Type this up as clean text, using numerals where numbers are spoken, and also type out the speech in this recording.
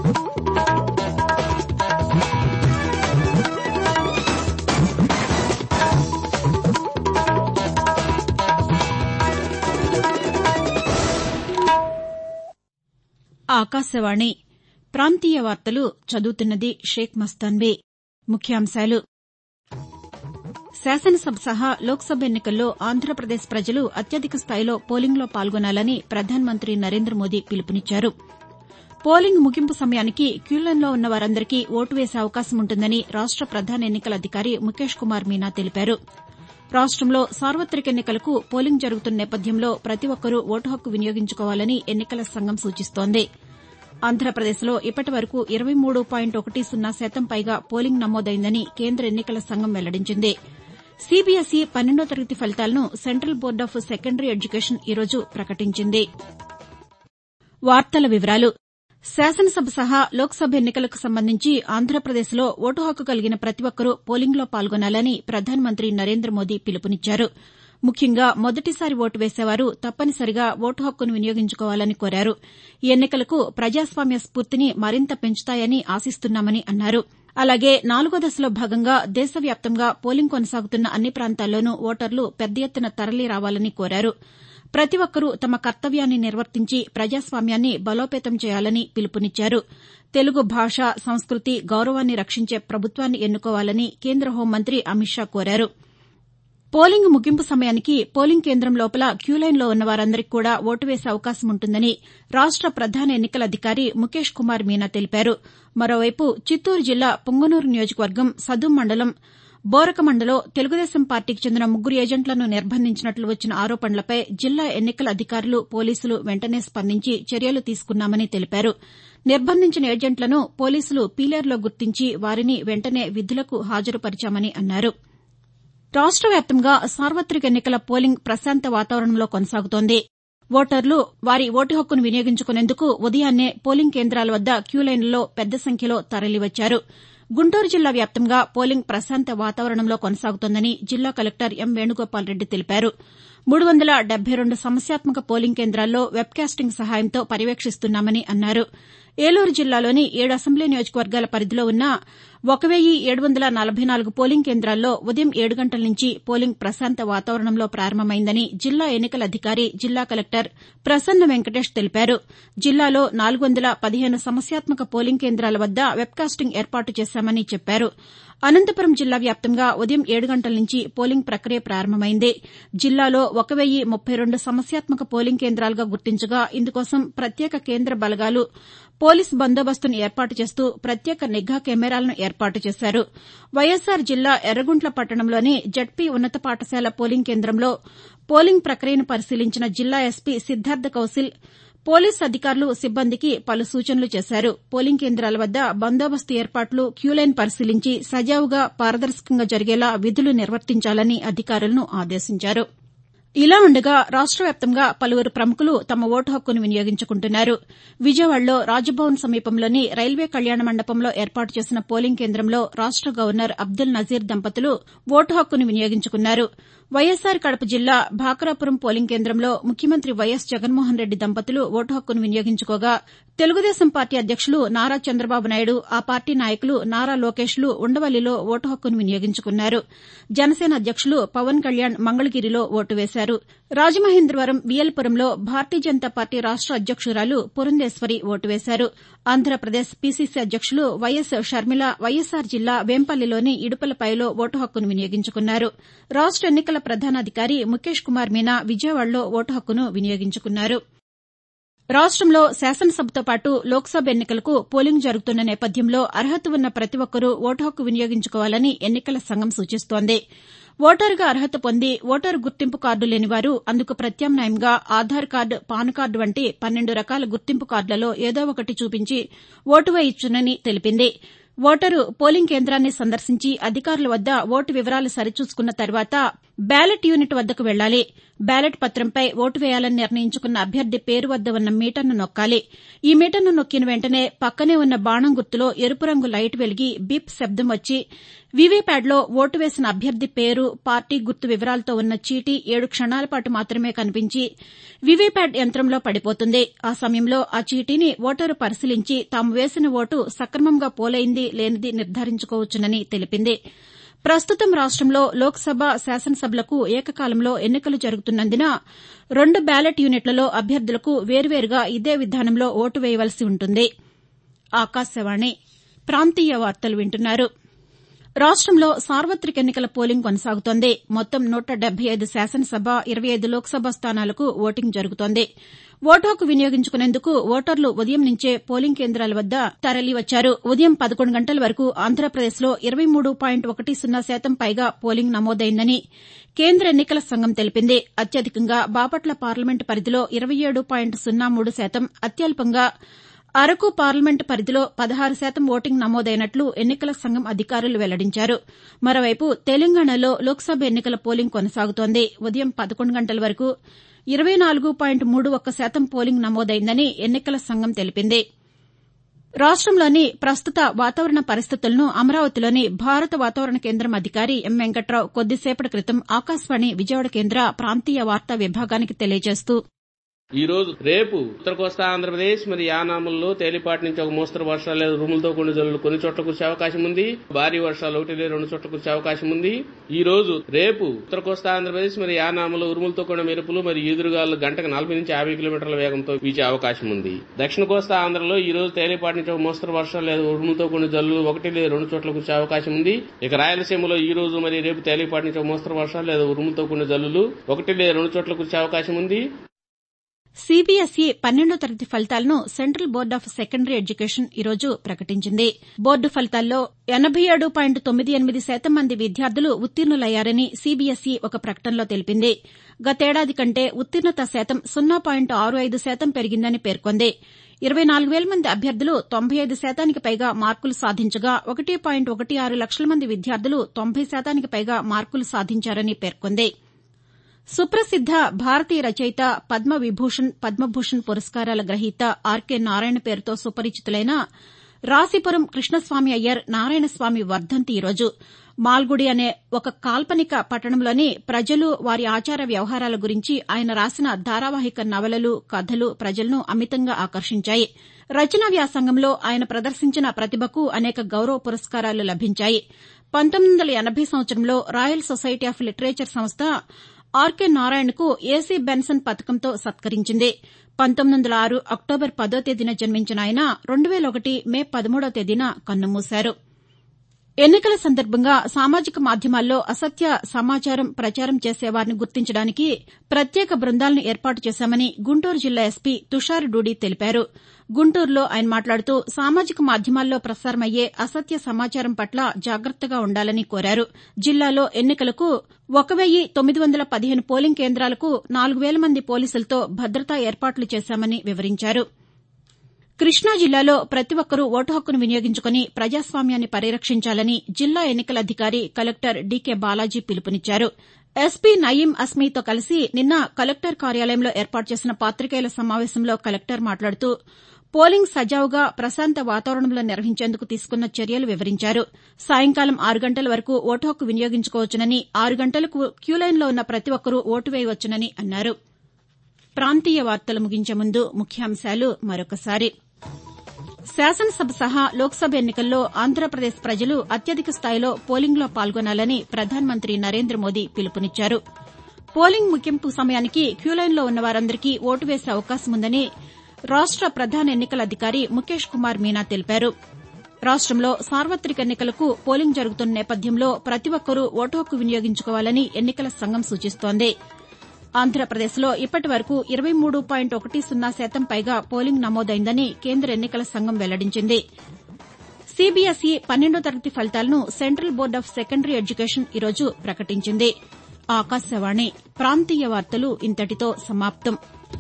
ఆకాశవాణి ప్రాంతీయ వార్తలు చదువుతున్నది షేక్ మస్తాన్బీ. ముఖ్యాంశాలు. శాసనసభ సహా లోక్సభ ఎన్నికల్లో ఆంధ్రప్రదేశ్ ప్రజలు అత్యధిక స్థాయిలో పోలింగ్లో పాల్గొనాలని ప్రధానమంత్రి నరేంద్ర మోదీ పిలుపునిచ్చారు. పోలింగ్ ముగింపు సమయానికి క్యూలైన్లో ఉన్న వారందరికీ ఓటు వేసే అవకాశం ఉంటుందని రాష్ట ప్రధాన ఎన్నికల అధికారి ముఖేష్ కుమార్ మీనా తెలిపారు. రాష్టంలో సార్వతిక ఎన్నికలకు పోలింగ్ జరుగుతున్న నేపథ్యంలో ప్రతి ఒక్కరూ ఓటు హక్కు వినియోగించుకోవాలని ఎన్నికల సంఘం సూచిస్తోంది. ఆంధ్రప్రదేశ్లో ఇప్పటి వరకు 23.10% పైగా పోలింగ్ నమోదైందని కేంద్ర ఎన్నికల సంఘం వెల్లడించింది. సీబీఎస్ఈ 12వ తరగతి ఫలితాలను Central Board of Secondary Education ఈరోజు ప్రకటించింది. శాసనసభ సహా లోక్సభ ఎన్నికలకు సంబంధించి ఆంధ్రప్రదేశ్లో ఓటు హక్కు కలిగిన ప్రతి ఒక్కరూ పోలింగ్లో పాల్గొనాలని ప్రధానమంత్రి నరేంద్ర మోదీ పిలుపునిచ్చారు. ముఖ్యంగా మొదటిసారి ఓటు వేసేవారు తప్పనిసరిగా ఓటు హక్కును వినియోగించుకోవాలని కోరారు. ఈ ఎన్నికలకు ప్రజాస్వామ్య స్ఫూర్తిని మరింత పెంచుతాయని ఆశిస్తున్నామని అన్నారు. అలాగే 4వ దశలో భాగంగా దేశవ్యాప్తంగా పోలింగ్ కొనసాగుతున్న అన్ని ప్రాంతాల్లోనూ ఓటర్లు పెద్ద ఎత్తున తరలి రావాలని కోరారు. ప్రతి ఒక్కరూ తమ కర్తవ్యాన్ని నిర్వర్తించి ప్రజాస్వామ్యాన్ని బలోపేతం చేయాలని పిలుపునిచ్చారు. తెలుగు భాష, సంస్కృతి, గౌరవాన్ని రక్షించే ప్రభుత్వాన్ని ఎన్నుకోవాలని కేంద్ర హోంమంత్రి అమిత్ షా కోరారు. పోలింగ్ ముగింపు సమయానికి పోలింగ్ కేంద్రం లోపల క్యూలైన్లో ఉన్న వారందరికీ కూడా ఓటు వేసే అవకాశం ఉంటుందని రాష్ట ప్రధాన ఎన్నికల అధికారి ముఖేష్ కుమార్ మీనా తెలిపారు. మరోవైపు చిత్తూరు జిల్లా పుంగనూరు నియోజకవర్గం సదుం మండలం బోరకమండలో తెలుగుదేశం పార్టీకి చెందిన 3 ఏజెంట్లను నిర్బంధించినట్లు వచ్చిన ఆరోపణలపై జిల్లా ఎన్నికల అధికారులు, పోలీసులు వెంటనే స్పందించి చర్యలు తీసుకున్నామని తెలిపారు. నిర్బంధించిన ఏజెంట్లను పోలీసులు పీలేరులో గుర్తించి వారిని వెంటనే విధులకు హాజరుపరిచామని అన్నారు. రాష్ట వ్యాప్తంగా సార్వతిక ఎన్నికల పోలింగ్ ప్రశాంత వాతావరణంలో కొనసాగుతోంది. ఓటర్లు వారి ఓటు హక్కును వినియోగించుకునేందుకు ఉదయాన్నే పోలింగ్ కేంద్రాల వద్ద క్యూలైన్లలో పెద్ద సంఖ్యలో తరలివచ్చారు. గుంటూరు జిల్లా వ్యాప్తంగా పోలింగ్ ప్రశాంత వాతావరణంలో కొనసాగుతోందని జిల్లా కలెక్టర్ ఎం వేణుగోపాల్రెడ్డి తెలిపారు. 372 సమస్యాత్మక పోలింగ్ కేంద్రాల్లో వెబ్కాస్టింగ్ సహాయంతో పర్యవేక్షిస్తున్నామని అన్నారు. ఏలూరు జిల్లాలోని 7 అసెంబ్లీ నియోజకవర్గాల పరిధిలో ఉన్న 1744 పోలింగ్ కేంద్రాల్లో ఉదయం 7 గంటల నుంచి పోలింగ్ ప్రశాంత వాతావరణంలో ప్రారంభమైందని జిల్లా ఎన్నికల అధికారి, జిల్లా కలెక్టర్ ప్రసన్న వెంకటేష్ తెలిపారు. జిల్లాలో 415 సమస్యాత్మక పోలింగ్ కేంద్రాల వద్ద వెబ్కాస్టింగ్ ఏర్పాటు చేశామని చెప్పారు. అనంతపురం జిల్లా వ్యాప్తంగా ఉదయం 7 గంటల నుంచి పోలింగ్ ప్రక్రియ ప్రారంభమైంది. జిల్లాలో 1032 సమస్యాత్మక పోలింగ్ కేంద్రాలుగా గుర్తించగా ఇందుకోసం ప్రత్యేక కేంద్ర బలగాలు, పోలీసు బందోబస్తును ఏర్పాటు చేస్తూ ప్రత్యేక నిఘా కెమెరాలను ఏర్పాటు చేశారు. వైఎస్సార్ జిల్లా ఎర్రగుంట్ల పట్టణంలోని జడ్పీ ఉన్నత పాఠశాల పోలింగ్ కేంద్రంలో పోలింగ్ ప్రక్రియను పరిశీలించిన జిల్లా ఎస్పీ సిద్దార్థ కౌశల్ పోలీసు అధికారులు, సిబ్బందికి పలు సూచనలు చేశారు. పోలింగ్ కేంద్రాల వద్ద బందోబస్తు ఏర్పాట్లు, క్యూలైన్ పరిశీలించి సజావుగా, పారదర్శకంగా జరిగేలా విధులు నిర్వర్తించాలని అధికారులను ఆదేశించారు. ఇలా ఉండగా రాష్ట వ్యాప్తంగా పలువురు ప్రముఖులు తమ ఓటు హక్కును వినియోగించుకుంటున్నారు. విజయవాడలో రాజ్భవన్ సమీపంలోని రైల్వే కళ్యాణ మండపంలో ఏర్పాటు చేసిన పోలింగ్ కేంద్రంలో రాష్ట గవర్నర్ అబ్దుల్ నజీర్ దంపతులు ఓటు హక్కును వినియోగించుకున్నారు. వైఎస్సార్ కడప జిల్లా భాకరాపురం పోలింగ్ కేంద్రంలో ముఖ్యమంత్రి వైఎస్ జగన్మోహన్రెడ్డి దంపతులు ఓటు హక్కును వినియోగించుకోగా తెలుగుదేశం పార్టీ అధ్యక్షులు నారా చంద్రబాబు నాయుడు, ఆ పార్టీ నాయకులు నారా లోకేష్లు ఉండవల్లిలో ఓటు హక్కును వినియోగించుకున్నారు. జనసేన అధ్యక్షులు పవన్ కళ్యాణ్ మంగళగిరిలో ఓటు వేశారు. రాజమహేంద్రవరం, విఎల్పురంలో భారతీయ జనతా పార్టీ రాష్ట అధ్యక్షురాలు పురంధేశ్వరి ఓటు వేశారు. ఆంధ్రప్రదేశ్ పీసీసీ అధ్యక్షులు వైఎస్ షర్మిల వైఎస్సార్ జిల్లా వేంపల్లిలోని ఇడుపలపాయలో ఓటు హక్కును వినియోగించుకున్నారు. రాష్ట ఎన్నికల ప్రధానాధికారి ముఖేష్ కుమార్ మీనా విజయవాడలో ఓటు హక్కును వినియోగించుకున్నారు. రాష్టంలో శాసనసభతో పాటు లోక్సభ ఎన్నికలకు పోలింగ్ జరుగుతున్న నేపథ్యంలో అర్హత ఉన్న ప్రతి ఒక్కరూ ఓటు హక్కు వినియోగించుకోవాలని ఎన్నికల సంఘం సూచిస్తోంది. ఓటరుగా అర్హత పొంది ఓటరు గుర్తింపు కార్డు లేనివారు అందుకు ప్రత్యామ్నాయంగా ఆధార్ కార్డు, పాన్ కార్డు వంటి 12 రకాల గుర్తింపు కార్డులలో ఏదో ఒకటి చూపించి ఓటు వేయొచ్చునని తెలిపింది. ఓటరు పోలింగ్ కేంద్రాన్ని సందర్శించి అధికారుల వద్ద ఓటు వివరాలు సరిచూసుకున్న తర్వాత బ్యాలెట్ యూనిట్ వద్దకు వెళ్లాలి. బ్యాలెట్ పత్రంపై ఓటు వేయాలని నిర్ణయించుకున్న అభ్యర్థి పేరు వద్ద ఉన్న మీటర్ను నొక్కాలి. ఈ మీటర్ను నొక్కిన వెంటనే పక్కనే ఉన్న బాణం గుర్తులో ఎరుపు రంగు లైట్ వెలిగి బీప్ శబ్దం వచ్చి వీవీప్యాడ్లో ఓటు వేసిన అభ్యర్థి పేరు, పార్టీ గుర్తు వివరాలతో ఉన్న చీటీ 7 క్షణాల పాటు మాత్రమే కనిపించి వీవీప్యాడ్ యంత్రంలో పడిపోతుంది. ఆ సమయంలో ఆ చీటీని ఓటరు పరిశీలించి తాము వేసిన ఓటు సక్రమంగా పోలైంది లేనిది నిర్ధారించుకోవచ్చునని తెలిపింది. ప్రస్తుతం రాష్టంలో లోక్సభ, శాసనసభలకు ఏకకాలంలో ఎన్నికలు జరుగుతున్నందున 2 బ్యాలెట్ యూనిట్లలో అభ్యర్థులకు వేర్వేరుగా ఇదే విధానంలో ఓటు వేయవలసి ఉంటుంది. ఆకాశవాణి ప్రాంతీయ వార్తలు వింటున్నారు. రాష్టంలో సార్వతిక ఎన్నికల పోలింగ్ కొనసాగుతోంది. మొత్తం 175 శాసనసభ, 25 లోక్సభ స్థానాలకు ఓటింగ్ జరుగుతోంది. ఓటు హక్కు వినియోగించుకునేందుకు ఓటర్లు ఉదయం నుంచే పోలింగ్ కేంద్రాల వద్ద తరలివచ్చారు. ఉదయం 11 గంటల వరకు ఆంధ్రప్రదేశ్లో 23.10% పైగా పోలింగ్ నమోదైందని కేంద్ర ఎన్నికల సంఘం తెలిపింది. అత్యధికంగా బాపట్ల పార్లమెంటు పరిధిలో 27.03%, అత్యల్పంగా అరకు పార్లమెంటు పరిధిలో 16% ఓటింగ్ నమోదైనట్లు ఎన్నికల సంఘం అధికారులు వెల్లడించారు. మరోవైపు తెలంగాణలో లోక్సభ ఎన్నికల పోలింగ్ కొనసాగుతోంది. ఉదయం 11 గంటల వరకు 24.31% పోలింగ్ నమోదైందని ఎన్నికల సంఘం తెలిపింది. రాష్టంలోని ప్రస్తుత వాతావరణ పరిస్థితులను అమరావతిలోని భారత వాతావరణ కేంద్రం అధికారి ఎం వెంకట్రావు కొద్దిసేపటి క్రితం ఆకాశవాణి విజయవాడ కేంద్ర ప్రాంతీయ వార్తా విభాగానికి తెలియజేస్తూ ఈ రోజు రేపు ఉత్తర కోస్తా ఆంధ్రప్రదేశ్ మరి యానాముల్లో తేలిపాటి నుంచి ఒక మోస్తరు వర్షాలు లేదా ఉరుములతో కూడిన జల్లులు కొన్ని చోట్ల కురిసే అవకాశం ఉంది. భారీ వర్షాలు 1 లేదా 2 చోట్ల కురిసే అవకాశం ఉంది. ఈ రోజు రేపు ఉత్తర కోస్తా ఆంధ్రప్రదేశ్ మరి యానాములో ఉరుములతో కూడిన మెరుపులు మరియు ఈదురుగాలు గంటకు 40 నుంచి 50 కిలోమీటర్ల వేగంతో వీచే అవకాశం ఉంది. దక్షిణ కోస్తా ఆంధ్రలో ఈ రోజు తేలిపాటి నుంచి ఒక మోస్తరు వర్షాలు లేదా ఉరుములతో కూడిన జల్లులు 1 లేదా 2 చోట్ల కురిసే అవకాశం ఉంది. ఇక రాయలసీమలో ఈ రోజు మరి రేపు తేలిపాటి నుంచి ఒక మోస్తరు వర్షాలు లేదా ఉరుములతో కూడిన జల్లులు 1 లేదా 2 చోట్ల కురిసే అవకాశం ఉంది. సీబీఎస్ఈ 12వ తరగతి ఫలితాలను Central Board of Secondary Education ఈరోజు ప్రకటించింది. బోర్డు ఫలితాల్లో 87.98% మంది విద్యార్థులు ఉత్తీర్ణులయ్యారని సీబీఎస్ఈ ఒక ప్రకటనలో తెలిపింది. గతేడాది కంటే ఉత్తీర్ణత శాతం 0.65% పెరిగిందని పేర్కొంది. 24,000 మంది అభ్యర్థులు 95% పైగా మార్కులు సాధించగా 1.16 లక్షల మంది విద్యార్థులు 90% పైగా మార్కులు సాధించారని పేర్కొంది. సుప్రసిద్ద భారతీయ రచయిత పద్మవిభూషణ్, పద్మభూషణ్ పురస్కారాల గ్రహీత ఆర్కే నారాయణ పేరుతో సుపరిచితులైన రాశిపురం కృష్ణస్వామి అయ్యర్ నారాయణస్వామి వర్ధంతి ఈరోజు. మాల్గుడి అనే ఒక కాల్పనిక పట్టణంలోని ప్రజలు, వారి ఆచార వ్యవహారాల గురించి ఆయన రాసిన ధారావాహిక నవలలు, కథలు ప్రజలను అమితంగా ఆకర్షించాయి. రచనా వ్యాసంగంలో ఆయన ప్రదర్శించిన ప్రతిభకు అనేక గౌరవ పురస్కారాలు లభించాయి. 1980 సంవత్సరంలో రాయల్ సొసైటీ ఆఫ్ లిటరేచర్ సంస్థ ఆర్కే నారాయణకు ఏసీ బెన్సన్ పథకంతో సత్కరించింది. 1906 అక్టోబర్ 10వ తేదీన జన్మించిన ఆయన 2001 మే 13వ తేదీన కన్నుమూశారు. ఎన్నికల సందర్భంగా సామాజిక మాధ్యమాల్లో అసత్య సమాచారం ప్రచారం చేసేవారిని గుర్తించడానికి ప్రత్యేక బృందాలను ఏర్పాటు చేశామని గుంటూరు జిల్లా ఎస్పీ తుషార్ డూడి తెలిపారు. గుంటూరులో ఆయన మాట్లాడుతూ సామాజిక మాధ్యమాల్లో ప్రసారమయ్యే అసత్య సమాచారం పట్ల జాగ్రత్తగా ఉండాలని కోరారు. జిల్లాలో ఎన్నికలకు 1,915 పోలింగ్ కేంద్రాలకు 4,000 మంది పోలీసులతో భద్రతా ఏర్పాట్లు చేశామని వివరించారు. కృష్ణా జిల్లాలో ప్రతి ఒక్కరూ ఓటు హక్కును వినియోగించుకుని ప్రజాస్వామ్యాన్ని పరిరక్షించాలని జిల్లా ఎన్నికల అధికారి కలెక్టర్ డీకే బాలాజీ పిలుపునిచ్చారు. ఎస్పీ నయీం అస్మీతో కలిసి నిన్న కలెక్టర్ కార్యాలయంలో ఏర్పాటు చేసిన పాతికేయుల సమావేశంలో కలెక్టర్ మాట్లాడుతూ పోలింగ్ సజావుగా ప్రశాంత వాతావరణంలో నిర్వహించేందుకు తీసుకున్న చర్యలు వివరించారు. సాయంకాలం 6 గంటల వరకు ఓటు హక్కు వినియోగించుకోవచ్చునని, 6 గంటలకు క్యూలైన్లో ఉన్న ప్రతి ఒక్కరూ ఓటు వేయవచ్చునని అన్నారు. ప్రాంతీయ వార్తలు ముగించే ముందు ముఖ్యాంశాలు మరొకసారి. శాసనసభ సహా లోక్సభ ఎన్నికల్లో ఆంధ్రప్రదేశ్ ప్రజలు అత్యధిక స్థాయిలో పోలింగ్లో పాల్గొనాలని ప్రధానమంత్రి నరేంద్ర మోదీ పిలుపునిచ్చారు. పోలింగ్ ముగింపు సమయానికి క్యూలైన్లో ఉన్న వారందరికీ ఓటు వేసే అవకాశం ఉందని రాష్ట ప్రధాన ఎన్నికల అధికారి ముఖేష్ కుమార్ మీనా తెలిపారు. రాష్టంలో సార్వతిక ఎన్నికలకు పోలింగ్ జరుగుతున్న నేపథ్యంలో ప్రతి ఒక్కరూ ఓటు హక్కు వినియోగించుకోవాలని ఎన్నికల సంఘం సూచిస్తోంది. ఆంధ్రప్రదేశ్లో ఇప్పటి వరకు 23.10% పైగా పోలింగ్ నమోదైందని కేంద్ర ఎన్నికల సంఘం వెల్లడించింది. సీబీఎస్ఈ 12వ తరగతి ఫలితాలను Central Board of Secondary Education ఈరోజు ప్రకటించింది. ఆకాశవాణి ప్రాంతీయ వార్తలు ఇంతటితో సమాప్తం.